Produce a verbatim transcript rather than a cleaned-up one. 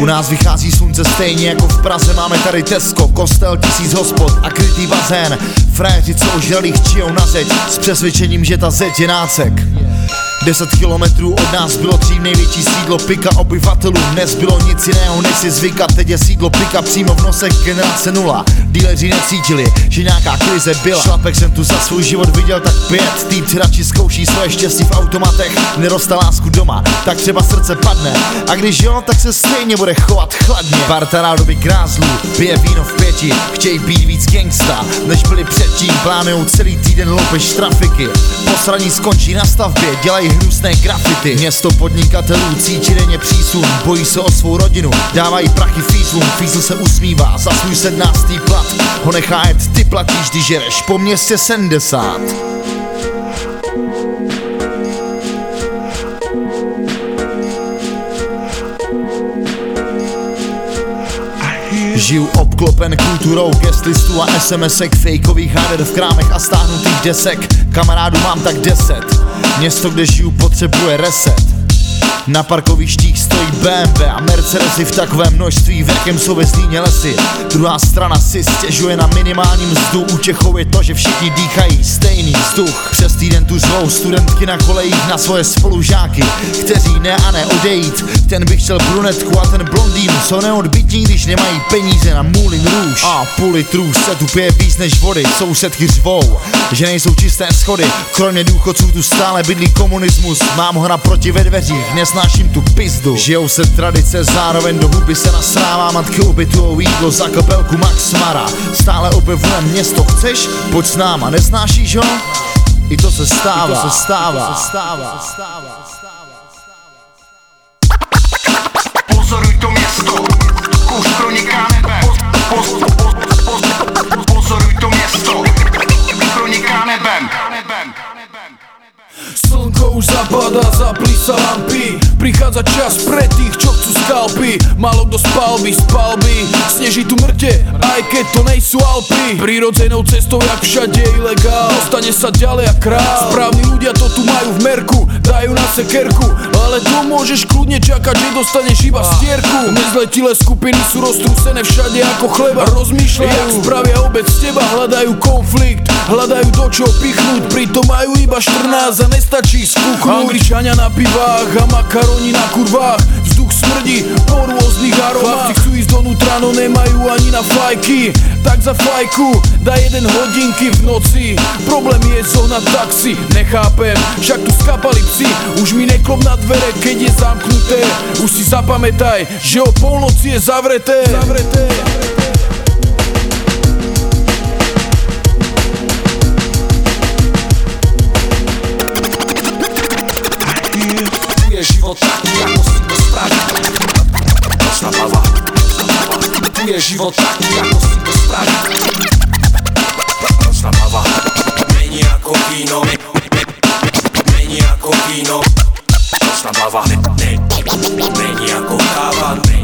nás vychází slunce stejně jako v Praze. Máme tady Tesco, kostel, tisíc hospod a krytý bazén. Frajeři, co ožralých čijou na zeď s přesvědčením, že ta zeď je nácek. Deset kilometrů od nás bylo dřív největší sídlo Pika obyvatelů. Nezbylo nic jiného než si zvykat. Teď je sídlo Pika přímo v nosech generace nula. Díleři necítili, že nějaká krize byla. Šlapek jsem tu za svůj život viděl tak pět. Týpci radši zkouší svoje štěstí v automatech. Neroste lásku doma, tak třeba srdce padne. A když jo, tak se stejně bude chovat chladně. Parta rádoby grázlů, pije víno v pěti. Chtějí být víc gangsta, než byli předtím. Plánujou celý týden loupež trafiky. Posraní skončí na stavbě, dělají hnusné grafity. Město podnikatelů cítí denně přísun. Bojí se o svou rodinu, dávají prachy fízlům. Fízl se usmívá, za svůj sednáctý plat ho nechá jet, ty platíš, když jedeš po městě sedmdesát. Žiju obklopen kulturou guest listů a SMSek, fejkových háder v krámech a stáhnutých desek. Kamarádů mám tak deset. Město, kde žiju, potřebuje reset. Na parkovištích stojí bé em vé a Mercedesy v takovém množství, v jakém jsou ve Zlíně lesy. Druhá strana si stěžuje na minimální mzdu. U Čechů je to, že všichni dýchají stejný vzduch. Přes týden tu řvou studentky na kolejích na svoje spolužáky, kteří ne a ne odejít. Ten by chtěl brunetku a ten blondýnu jsou neodbytní, když nemají peníze na Moulin Rouge. A půl litru se tu pije víc než vody. Sousedky řvou, že nejsou čisté schody. Kromě důchodců tu stále bydlí komunismus. Mám ho naproti ve dveřích, nesnáším tu pizdu. Žijou se tradice, zároveň do huby se nasrává. Matky obětujou jídlo za kapelku Max Mara. Stále objevujem město, chceš? Pojď s náma, nesnášíš ho? I to se stává, I to se stává, se stává, se stává. Pozoruj to město, kouř proniká nebe. Poz, poz, poz, poz, pozoruj to město, proniká nebem. Slnko už zapadá, zaplí sa lampy. Prichádza čas pre tých, čo chcú skalpy. Málo kto spal by, spal by. Sneží tu mŕte, aj keď to nejsú Alpy. Prirodzenou cestou, jak všade ilegál. Dostane sa ďalej a král. Správni ľudia to tu majú v merku, dajú na sekerku. Ale tu môžeš kľudne čakať, že dostaneš iba stierku. Nezletilé skupiny sú roztrúsené všade ako chleba. Rozmýšľajú, jak spravia obec z teba. Hľadajú konflikt, hľadajú do čoho pichnúť. Pritom majú iba štrnásť a nestačí skúknuť. Angličania na pivách a makaroni na kurvách. Vzduch smrdí po rôznych aromách. Chlapci chcú ísť donútra, no nemajú ani na fajky. Tak za fajku daj jeden hodinky v noci. Problém je zohnať taxi, nechápem, však tu skapali psi. Už mi neklop na dvere, keď je zamknuté. Už si zapamätaj, že o polnoci je zavreté, zavreté. Je život taký, ako si to spraví. Nočná bava. Tu je život taký, ako si to spraví. Nočná bava. Není ako víno, není ako víno. Nočná bava. Není ako káva.